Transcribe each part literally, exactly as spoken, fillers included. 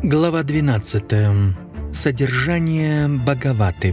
Глава двенадцатая. Содержание Бхагаваты.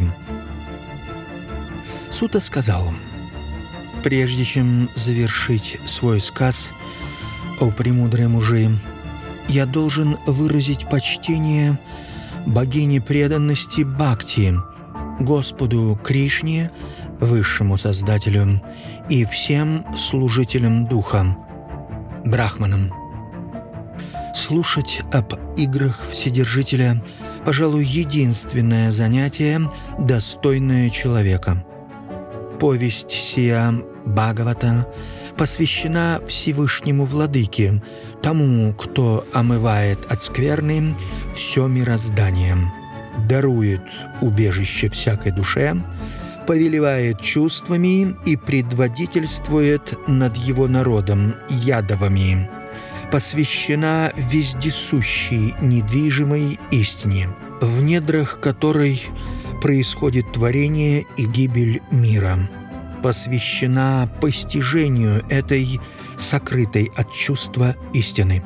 Сута сказал: «Прежде чем завершить свой сказ, о премудрые мужи, я должен выразить почтение богине преданности Бхакти, Господу Кришне, Высшему Создателю, и всем служителям Духа, брахманам. Слушать об играх Вседержителя, пожалуй, единственное занятие, достойное человека. Повесть сия Бхагавата посвящена Всевышнему Владыке, тому, кто омывает от скверны все мироздание, дарует убежище всякой душе, повелевает чувствами и предводительствует над его народом ядовами, посвящена вездесущей недвижимой истине, в недрах которой происходит творение и гибель мира, посвящена постижению этой сокрытой от чувства истины.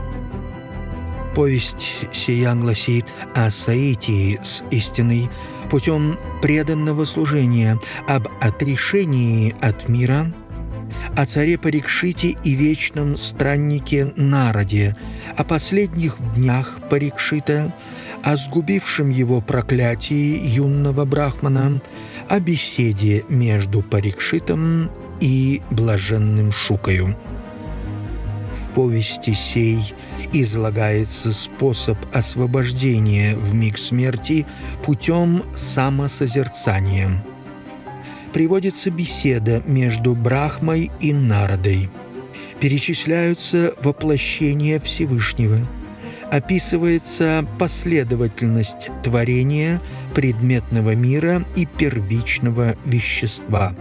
Повесть сия гласит о соитии с истиной путем преданного служения, об отрешении от мира, о царе Парикшите и вечном страннике Нараде, о последних днях Парикшита, о сгубившем его проклятии юного брахмана, о беседе между Парикшитом и блаженным Шукою. В повести сей излагается способ освобождения в миг смерти путем самосозерцания. Приводится беседа между Брахмой и Нарадой. Перечисляются воплощения Всевышнего. Описывается последовательность творения предметного мира и первичного вещества.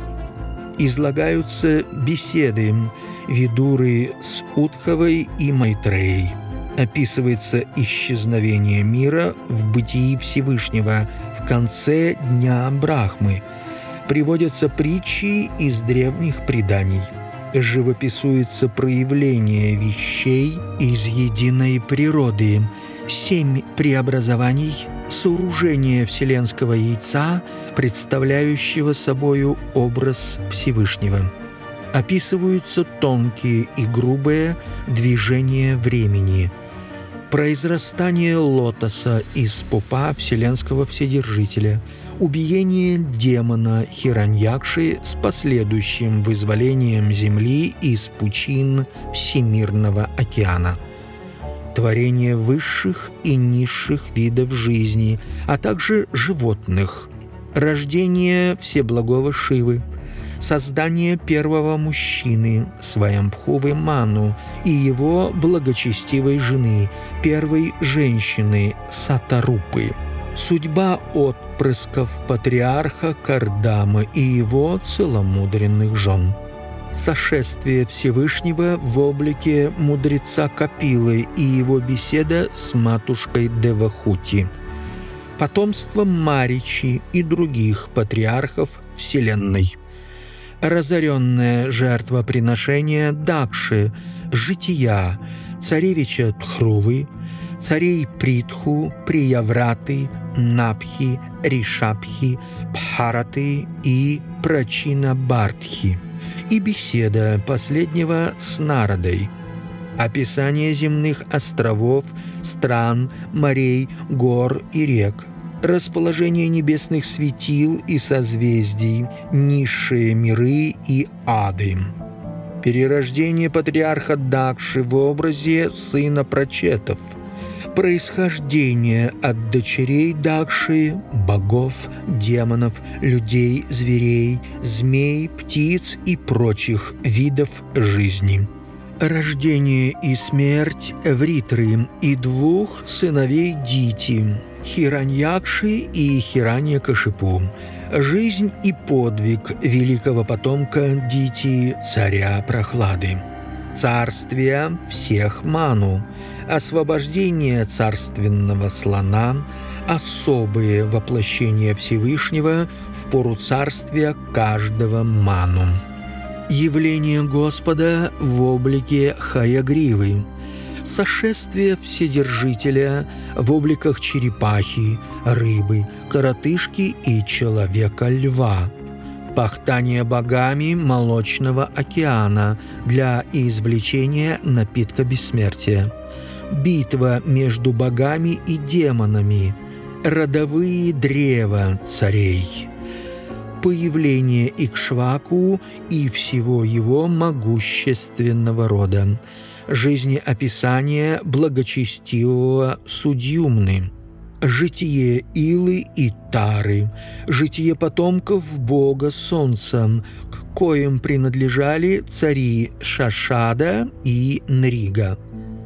Излагаются беседы Видуры с Удховой и Майтреей. Описывается исчезновение мира в бытии Всевышнего в конце дня Брахмы. Приводятся притчи из древних преданий. Живописуется проявление вещей из единой природы, семь преобразований, сооружение вселенского яйца, представляющего собою образ Всевышнего. Описываются тонкие и грубые движения времени, произрастание лотоса из пупа вселенского Вседержителя, убиение демона Хираньякши с последующим вызволением Земли из пучин Всемирного океана, творение высших и низших видов жизни, а также животных, рождение Всеблагого Шивы, создание первого мужчины, Сваямбхувы Ману, и его благочестивой жены, первой женщины Сатарупы, судьба отпрысков патриарха Кардамы и его целомудренных жен, сошествие Всевышнего в облике мудреца Капилы и его беседа с матушкой Девахути, потомство Маричи и других патриархов Вселенной, разоренное жертвоприношение Дакши, жития царевича Тхрувы, царей Притху, Приявраты, Напхи, Ришабхи, Бхараты и Прачина-Бартхи, и беседа последнего с Нарадой, описание земных островов, стран, морей, гор и рек, расположение небесных светил и созвездий, низшие миры и ады, перерождение патриарха Дакши в образе сына Прачетов, происхождение от дочерей Дакши, богов, демонов, людей, зверей, змей, птиц и прочих видов жизни, рождение и смерть Вритры и двух сыновей Дити, Хираньякши и Хираньякашипу, жизнь и подвиг великого потомка Дити, царя Прохлады, царствие всех Ману, освобождение царственного слона, особые воплощения Всевышнего в пору царствия каждого Ману, явление Господа в облике Хаягривы, Сошествие Вседержителя в обликах черепахи, рыбы, коротышки и человека-льва. Пахтание богами молочного океана для извлечения напитка бессмертия. Битва между богами и демонами. Родовые древа царей. Появление Икшваку и всего его могущественного рода. Жизнеописание благочестивого Судьюмны. Житие Илы и Тары, житие потомков бога Солнца, к коим принадлежали цари Шашада и Нрига.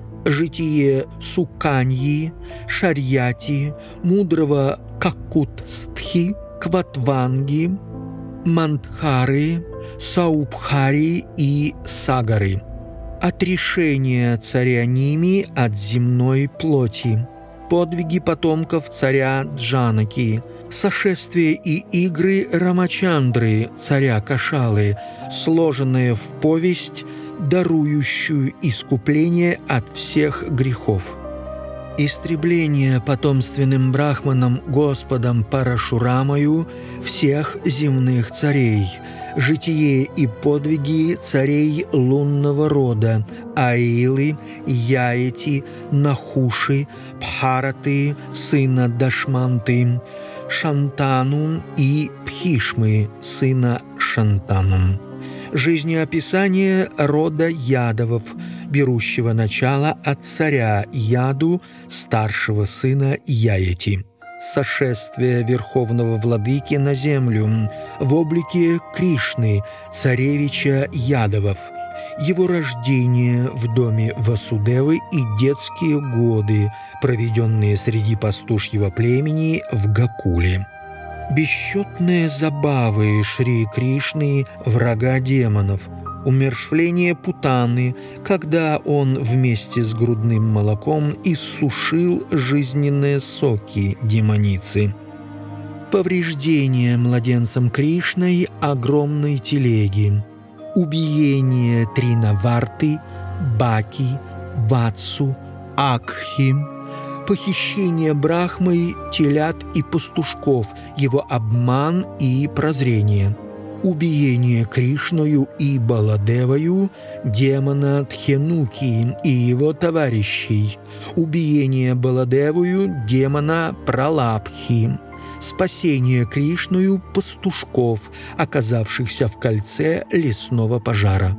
Житие Суканьи, Шарьяти, мудрого Какутстхи, Кватванги, Мандхары, Саубхари и Сагары. Отрешение царя Ними от земной плоти. Подвиги потомков царя Джанаки, сошествие и игры Рамачандры, царя Кашалы, сложенные в повесть, дарующую искупление от всех грехов. Истребление потомственным брахманом Господом Парашурамою всех земных царей, житие и подвиги царей лунного рода Аилы, Яети, Нахуши, Бхараты, сына Дашманты, Шантану и Пхишмы, сына Шантану. Жизнеописание рода Ядовов, берущего начало от царя Яду, старшего сына Яети. Сошествие Верховного Владыки на землю в облике Кришны, царевича Ядовов. Его рождение в доме Васудевы и детские годы, проведенные среди пастушьего племени в Гакуле. Бесчетные забавы Шри Кришны, врага демонов, умерщвление Путаны, когда он вместе с грудным молоком иссушил жизненные соки демоницы. Повреждение младенцем Кришной огромной телеги. Убиение Тринаварты, Баки, Ватсу, Акхи. Похищение Брахмой телят и пастушков, его обман и прозрение. Убиение Кришною и Баладевою демона Тхенуки и его товарищей. Убиение Баладевою демона Пралабхи. Спасение Кришною пастушков, оказавшихся в кольце лесного пожара.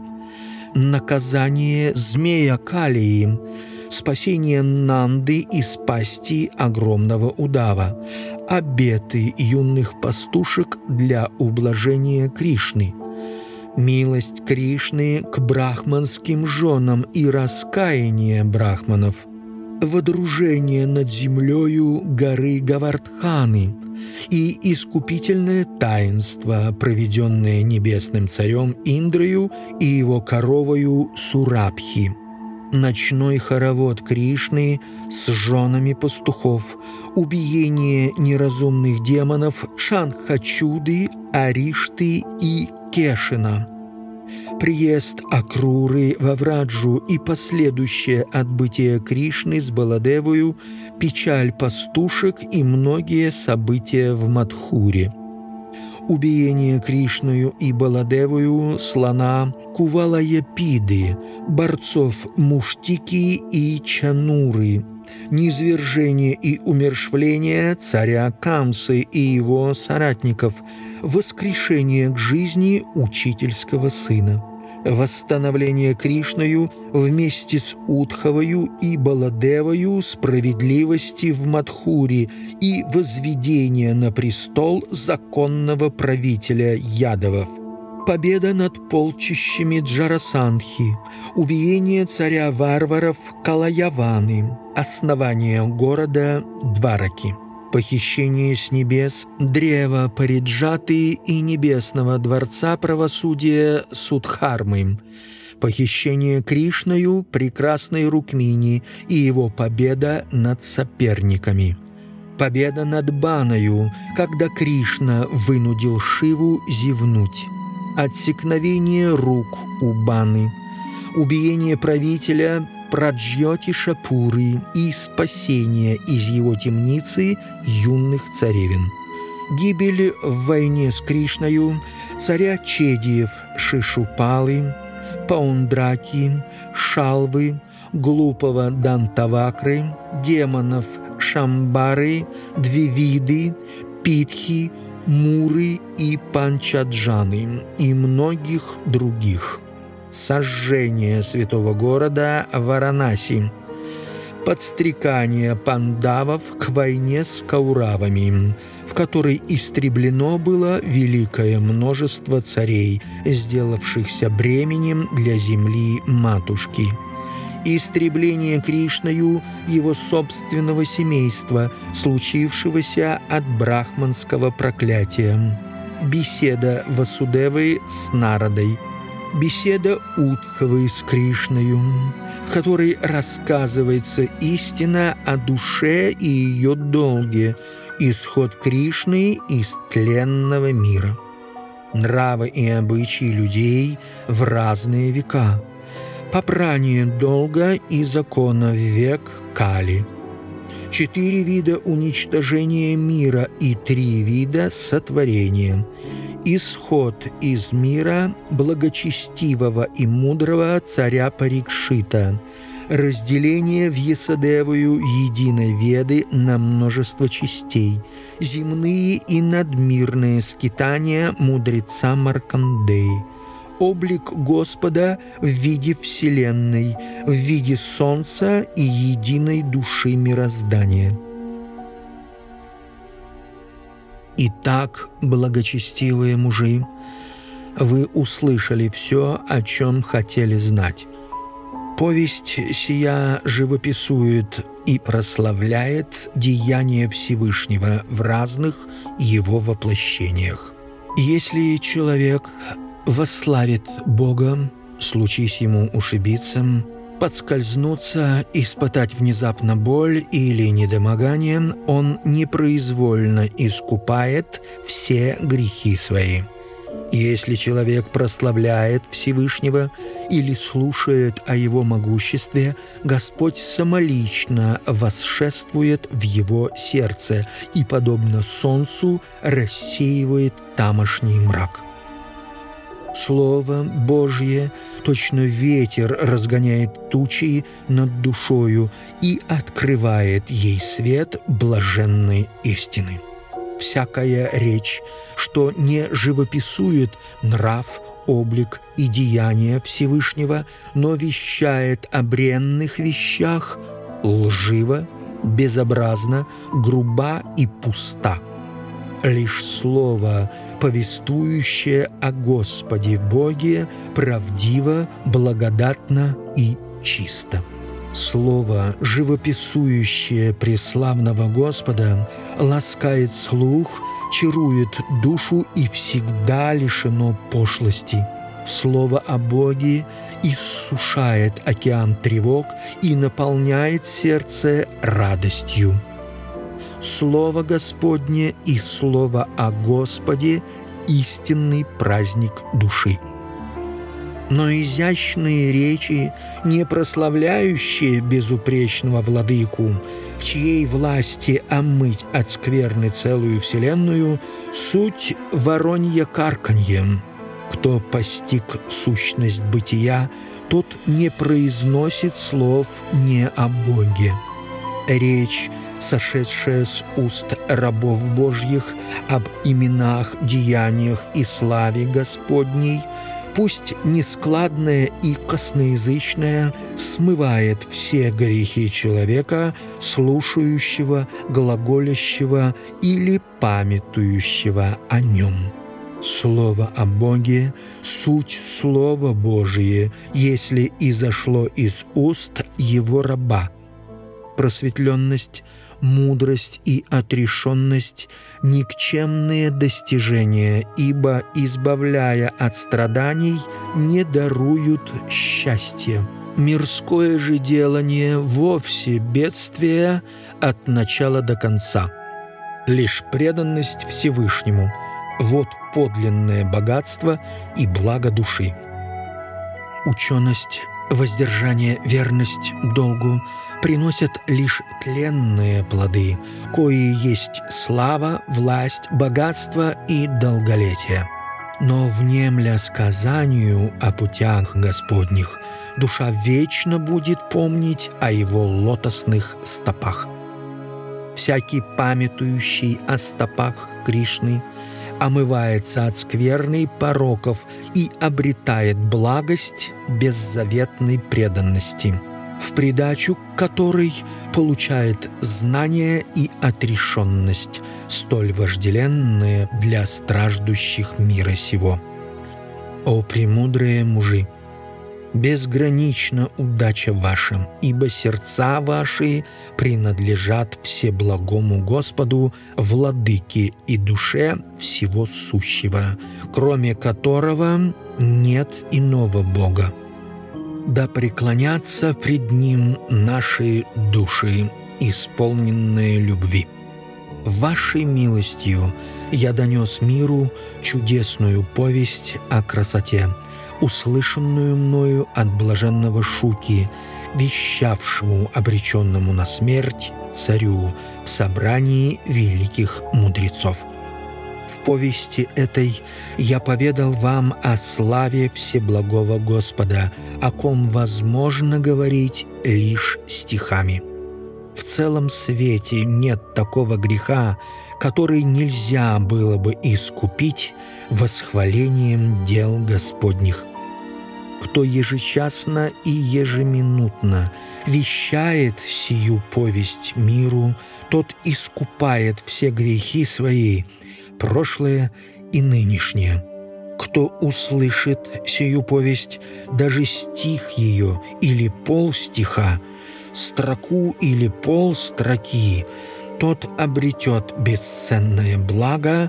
Наказание змея Калии. Спасение Нанды из пасти огромного удава, обеты юных пастушек для ублажения Кришны, милость Кришны к брахманским женам и раскаяние брахманов, водружение над землею горы Гавардханы и искупительное таинство, проведенное небесным царем Индрою и его коровою Сурабхи. Ночной хоровод Кришны с женами пастухов, убиение неразумных демонов Шанхачуды, Аришты и Кешина, приезд Акруры во Враджу и последующее отбытие Кришны с Баладевою, печаль пастушек и многие события в Мадхуре. Убиение Кришною и Баладевою слона Кувалаяпиды, борцов Муштики и Чануры, низвержение и умерщвление царя Камсы и его соратников, воскрешение к жизни учительского сына, восстановление Кришною вместе с Удхавою и Баладевою справедливости в Мадхуре и возведение на престол законного правителя Ядовов. Победа над полчищами Джарасандхи, убиение царя варваров Калаяваны, основание города Двараки, похищение с небес древа Париджаты и небесного дворца правосудия Судхармы, похищение Кришною прекрасной Рукмини и его победа над соперниками, победа над Баною, когда Кришна вынудил Шиву зевнуть, отсекновение рук у Баны, убиение правителя проджьете шапуры и спасение из его темницы юных царевин. Гибель в войне с Кришною царя Чедиев Шишупалы, Паундраки, Шалвы, глупого Дантавакры, демонов Шамбары, Двивиды, Питхи, Муры и Панчаджаны и многих других. Сожжение святого города Варанаси, подстрекание пандавов к войне с кауравами, в которой истреблено было великое множество царей, сделавшихся бременем для земли матушки. Истребление Кришною его собственного семейства, случившегося от брахманского проклятия. Беседа Васудевы с Нарадой. Беседа Удхвы с Кришною, в которой рассказывается истина о душе и ее долге, исход Кришны из тленного мира. Нравы и обычаи людей в разные века. Попрание долга и закона в век Кали. Четыре вида уничтожения мира и три вида сотворения. Исход из мира благочестивого и мудрого царя Парикшита. Разделение в Ясадевую единой Веды на множество частей. Земные и надмирные скитания мудреца Маркандеи. Облик Господа в виде Вселенной, в виде Солнца и единой души мироздания. Итак, благочестивые мужи, вы услышали все, о чем хотели знать. Повесть сия живописует и прославляет деяния Всевышнего в разных его воплощениях. Если человек восславит Бога, случись ему ушибиться, подскользнуться, испытать внезапно боль или недомогание, он непроизвольно искупает все грехи свои. Если человек прославляет Всевышнего или слушает о его могуществе, Господь самолично восшествует в его сердце и, подобно солнцу, рассеивает тамошний мрак. Слово Божье, точно ветер, разгоняет тучи над душою и открывает ей свет блаженной истины. Всякая речь, что не живописует нрав, облик и деяния Всевышнего, но вещает о бренных вещах, лжива, безобразна, груба и пуста. Лишь слово, повествующее о Господе Боге, правдиво, благодатно и чисто. Слово, живописующее преславного Господа, ласкает слух, чарует душу и всегда лишено пошлости. Слово о Боге иссушает океан тревог и наполняет сердце радостью. Слово Господне и Слово о Господе – истинный праздник души. Но изящные речи, не прославляющие безупречного владыку, в чьей власти омыть от скверны целую вселенную, суть воронье карканье. Кто постиг сущность бытия, тот не произносит слов не о Боге. Речь, сошедшая с уст рабов Божьих об именах, деяниях и славе Господней, пусть нескладная и косноязычная, смывает все грехи человека, слушающего, глаголящего или памятующего о нем. Слово о Боге – суть Слово Божие, если изошло из уст Его раба. Просветленность, мудрость и отрешенность – никчемные достижения, ибо, избавляя от страданий, не даруют счастья. Мирское же делание вовсе бедствие от начала до конца. Лишь преданность Всевышнему – вот подлинное богатство и благо души. Ученость Воздержание, верность долгу приносят лишь тленные плоды, кои есть слава, власть, богатство и долголетие. Но внемля сказанию о путях Господних, душа вечно будет помнить о его лотосных стопах. Всякий, памятующий о стопах Кришны, омывается от скверны и пороков и обретает благость беззаветной преданности, в придачу к которой получает знание и отрешенность, столь вожделенные для страждущих мира сего. О премудрые мужи! Безгранична удача ваша, ибо сердца ваши принадлежат всеблагому Господу, владыке и душе всего сущего, кроме которого нет иного Бога. Да преклонятся пред Ним наши души, исполненные любви. Вашей милостью я донес миру чудесную повесть о красоте, услышанную мною от блаженного Шуки, вещавшему обреченному на смерть царю в собрании великих мудрецов. В повести этой я поведал вам о славе Всеблагого Господа, о ком возможно говорить лишь стихами. В целом свете нет такого греха, который нельзя было бы искупить восхвалением дел Господних. Кто ежечасно и ежеминутно вещает сию повесть миру, тот искупает все грехи свои, прошлые и нынешние. Кто услышит сию повесть, даже стих ее или полстиха, строку или полстроки, тот обретет бесценное благо,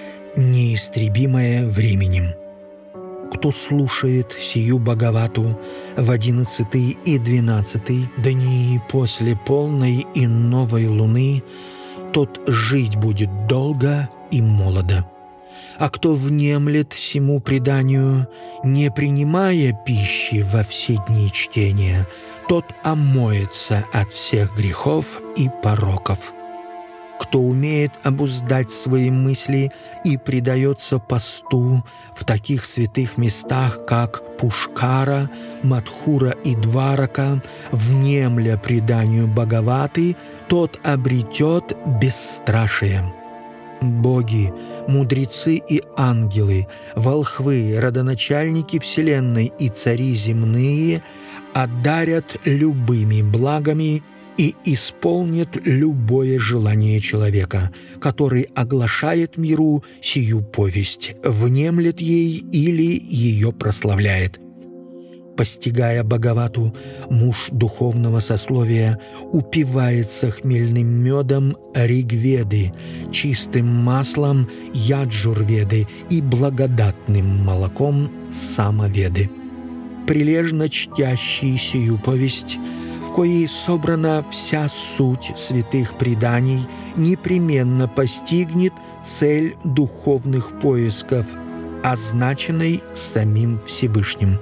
неистребимое временем. Кто слушает сию Бхагавату в одиннадцатый и двенадцатый дни после полной и новой луны, тот жить будет долго и молодо. А кто внемлет сему преданию, не принимая пищи во все дни чтения, тот омоется от всех грехов и пороков. Кто умеет обуздать свои мысли и предается посту в таких святых местах, как Пушкара, Мадхура и Дварака, внемля преданию Бхагаваты, тот обретет бесстрашие. Боги, мудрецы и ангелы, волхвы, родоначальники вселенной и цари земные одарят любыми благами и исполнит любое желание человека, который оглашает миру сию повесть, внемлет ей или ее прославляет. Постигая Бхагавату, муж духовного сословия упивается хмельным медом Ригведы, чистым маслом Яджурведы и благодатным молоком Самаведы. Прилежно чтящий сию повесть, в коей собрана вся суть святых преданий, непременно постигнет цель духовных поисков, означенной самим Всевышним.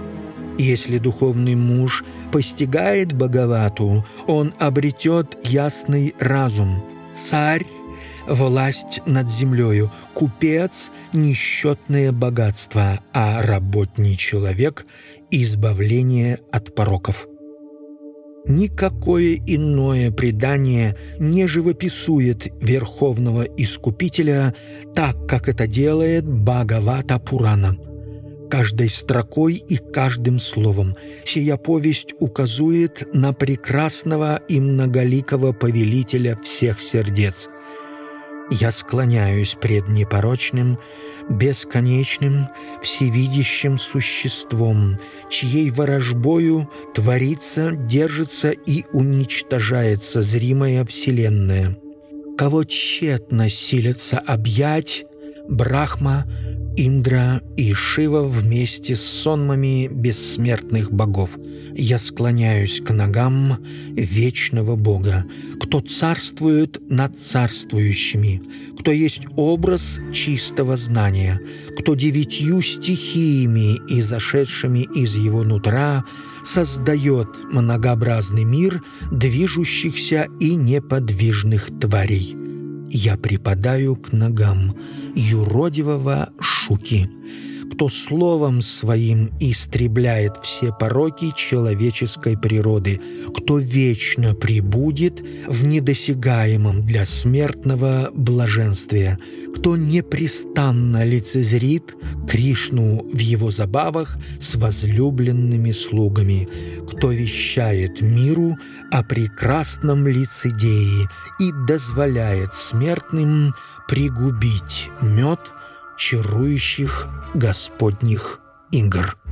Если духовный муж постигает Бхагавату, он обретет ясный разум, царь – власть над землею, купец – несчетное богатство, а работний человек – избавление от пороков. Никакое иное предание не живописует Верховного Искупителя так, как это делает Бхагавата Пурана. Каждой строкой и каждым словом сия повесть указует на прекрасного и многоликого повелителя всех сердец. Я склоняюсь пред непорочным, бесконечным, всевидящим существом, чьей ворожбою творится, держится и уничтожается зримая вселенная. Кого тщетно силятся объять Брахма, Индра и Шива вместе с сонмами бессмертных богов. Я склоняюсь к ногам вечного Бога, кто царствует над царствующими, кто есть образ чистого знания, кто девятью стихиями, изошедшими из его нутра, создает многообразный мир движущихся и неподвижных тварей. Я припадаю к ногам юродивого Шуки, кто словом своим истребляет все пороки человеческой природы, кто вечно пребудет в недосягаемом для смертного блаженстве, кто непрестанно лицезрит Кришну в его забавах с возлюбленными слугами, кто вещает миру о прекрасном лицедеи и дозволяет смертным пригубить мед чарующих Господних игр.